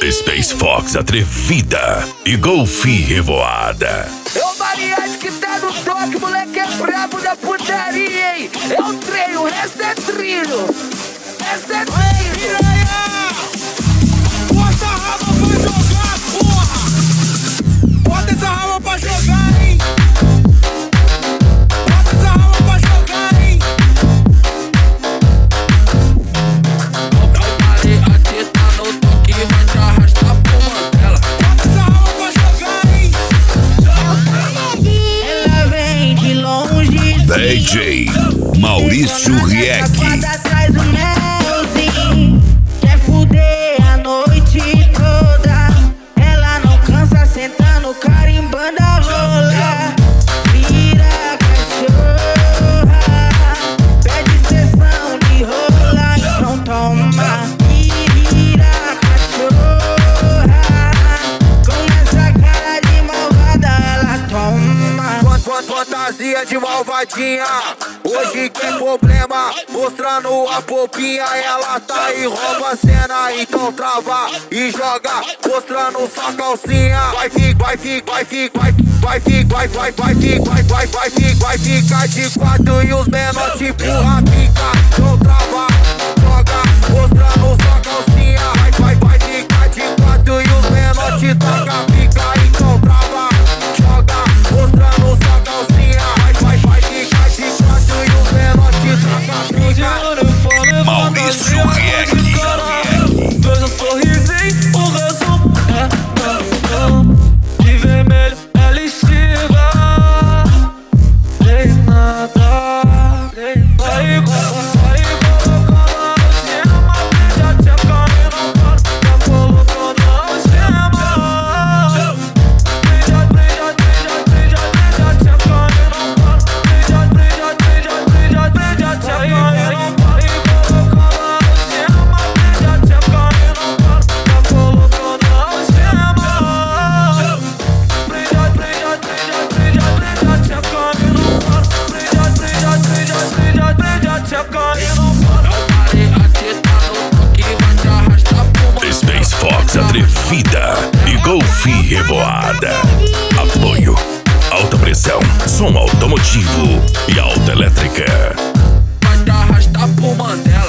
Space Fox atrevida e Golfi revoada. É o variante que tá no toque, moleque é brabo da putaria, hein? É o treino, o resto é trilho. O resto é trilho. Bota a raba pra jogar, porra! Bota essa raba pra jogar, hein? Bota essa raba pra jogar, hein? Não pare, aqui tá no toque, vai te arrastar pro Mandela. Bota essa raba pra jogar, hein? Ela vem de longe. DJ Maurício Rieck. Traz o melzinho. Quer fuder a noite toda. Ela não cansa sentando, carimbando a rola. Vira cachorra. Pede sessão de rola, então toma. Vira cachorra. Com essa cara de malvada ela toma. Fantasia de malvadinha, hoje tem problema, mostrando a popinha. Ela tá e rouba a cena, então trava e joga, mostrando sua calcinha. Vai ficar de quatro e os menor te empurra, pica. Então trava, joga, mostrando sua calcinha. Vai ficar de quatro e os menor te taca, pica. Então trava, joga, mostrando sua calcinha. Vai ficar de quatro e os menor te taca, pica. Maurício Rieck. Veja o sorrisinho, o resumo é não. De vermelho ela estiga. Tem nada. Vai colocando a gema. Já tinha caído, tá colocando a gema. Já tinha caído, já tinha caído. Space Fox atrevida e Golfi revoada. Apoio, alta pressão, som automotivo e alta elétrica. Vai te arrastar pro Mandela.